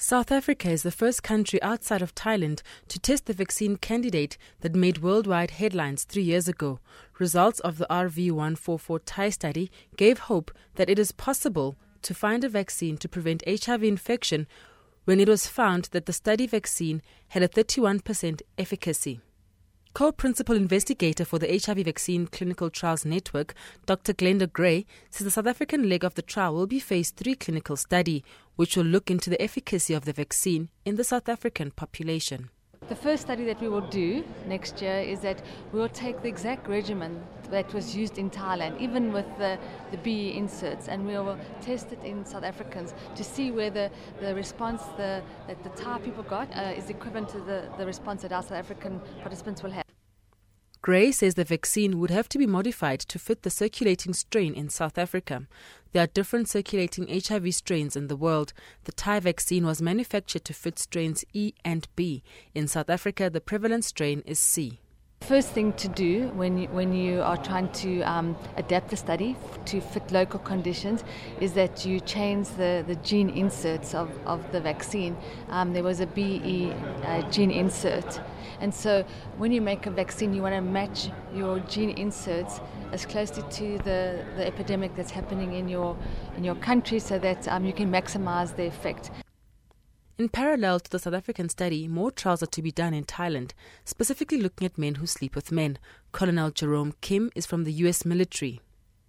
South Africa is the first country outside of Thailand to test the vaccine candidate that made worldwide headlines 3 years ago. Results of the RV144 Thai study gave hope that it is possible to find a vaccine to prevent HIV infection when it was found that the study vaccine had a 31% efficacy. Co-principal investigator for the HIV Vaccine Clinical Trials Network, Dr. Glenda Gray, says the South African leg of the trial will be phase 3 clinical study, which will look into the efficacy of the vaccine in the South African population. The first study that we will do next year is that we will take the exact regimen that was used in Thailand, even with the BE inserts, and we will test it in South Africans to see whether the response that the Thai people got is equivalent to the response that our South African participants will have. Gray says the vaccine would have to be modified to fit the circulating strain in South Africa. There are different circulating HIV strains in the world. The Thai vaccine was manufactured to fit strains E and B. In South Africa, the prevalent strain is C. First thing to do when you are trying to adapt the study to fit local conditions is that you change the gene inserts of the vaccine. There was a BE gene insert, and so when you make a vaccine you want to match your gene inserts as closely to the epidemic that's happening in your country so that you can maximize the effect. In parallel to the South African study, more trials are to be done in Thailand, specifically looking at men who sleep with men. Colonel Jerome Kim is from the U.S. military.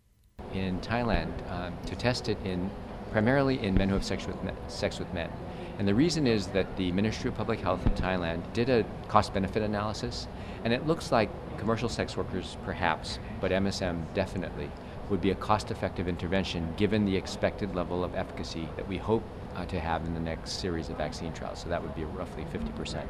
In Thailand, to test it primarily in men who have sex with men. And the reason is that the Ministry of Public Health in Thailand did a cost-benefit analysis, and it looks like commercial sex workers perhaps, but MSM definitely, would be a cost-effective intervention given the expected level of efficacy that we hope to have in the next series of vaccine trials. So that would be roughly 50%.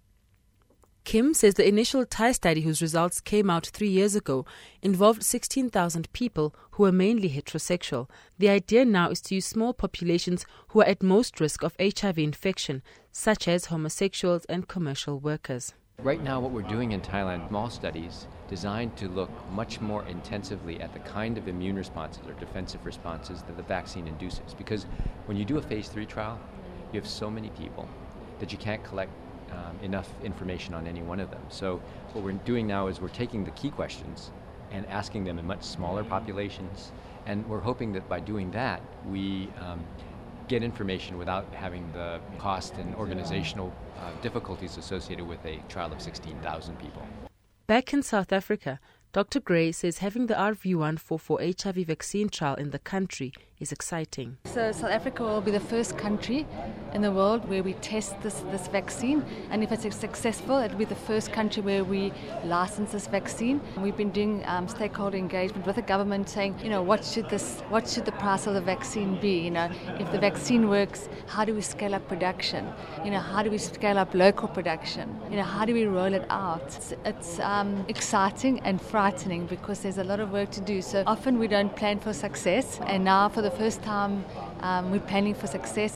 Kim says the initial Thai study, whose results came out 3 years ago, involved 16,000 people who were mainly heterosexual. The idea now is to use small populations who are at most risk of HIV infection, such as homosexuals and commercial workers. Right now what we're doing in Thailand, small studies designed to look much more intensively at the kind of immune responses or defensive responses that the vaccine induces. Because when you do a phase 3 trial, you have so many people that you can't collect enough information on any one of them. So what we're doing now is we're taking the key questions and asking them in much smaller populations, and we're hoping that by doing that we get information without having the cost and organizational difficulties associated with a trial of 16,000 people. Back in South Africa, Dr. Gray says having the RV144 HIV vaccine trial in the country is exciting. So South Africa will be the first country in the world where we test this vaccine, and if it's successful, it will be the first country where we license this vaccine. We've been doing stakeholder engagement with the government, saying, what should the price of the vaccine be? If the vaccine works, how do we scale up production? How do we scale up local production? How do we roll it out? It's exciting and frightening because there's a lot of work to do. So often we don't plan for success, and now for the first time we're planning for success.